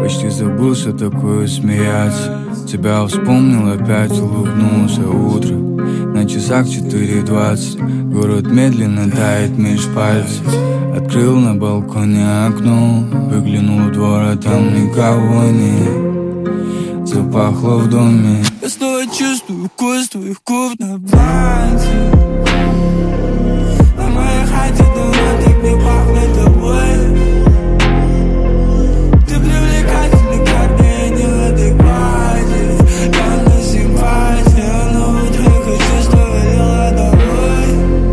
Почти забыл, что такое смеяться. Тебя вспомнил, опять улыбнулся утро. На часах 4:20. Город медленно тает меж пальцев. Открыл на балконе окно. Выглянул в двор, а там никого нет. Запахло в доме. Я снова чувствую вкус твоих губ на платье. На моей хате давно так не пахнет тобой. Ты привлекательный, когда я не в адеквате. Я на симпатии, но вот только чувство валила домой.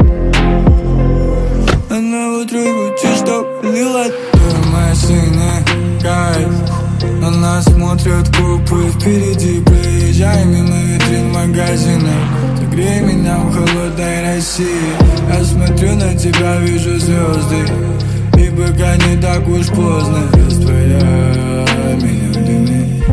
Она вот только чувство валила. Ты моя синяя кайф. На нас смотрят копы впереди. Проезжай мимо витрин магазина. Согрей меня в холодной России. Я смотрю на тебя, вижу звезды. И пока не так уж поздно. Растворяй меня в дыме.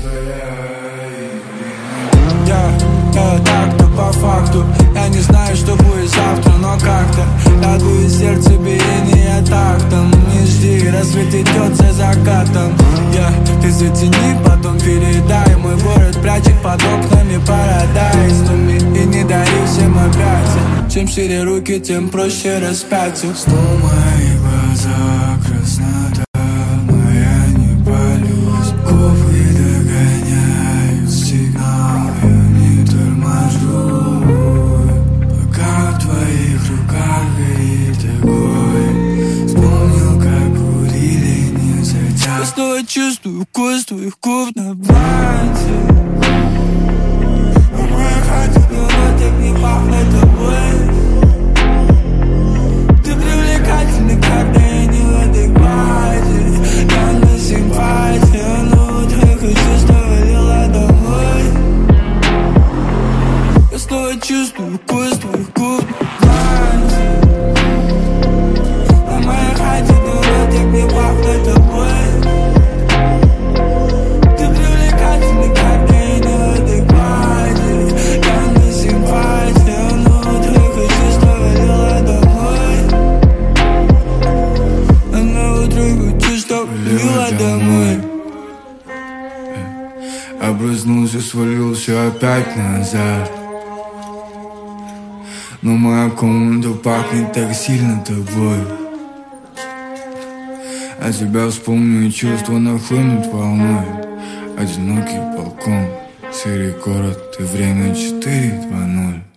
Я так-то по факту. Я не знаю, что будет завтра, но как-то радует сердце биение тактом. Не жди, рассвет идет за закатом. Ты зацени, потом передай. Мой город прячет под окнами парадайз. И не дари всем опять. Чем шире руки, тем проще распяться. Снова мои глаза, краснота моя, не палюсь. Копы догоняют сигнал, я не торможу. Пока в твоих руках горит огонь. Вспомнил, как курили, не затяг. Я снова чувствую вкус твоих губ на платье. На моей хате давно так не пахнет тобой. Ты привлекательный, когда я не в адеквате. Я на симпатии, но вот только чувство валила домой. Я снова чувствую вкус твоих губ на платье. На моей хате давно так не пахнет тобой. Ты привлекательный, когда я не в адеквате. Я на симпатии, но вот только чувство валила домой. Она вот только чувство валила домой. Обрызнулся, свалился опять назад. Но моя комната пахнет так сильно тобой. А тебя вспомню, и чувства нахлынут волной. Одинокий балкон, серый город, и время 4:00.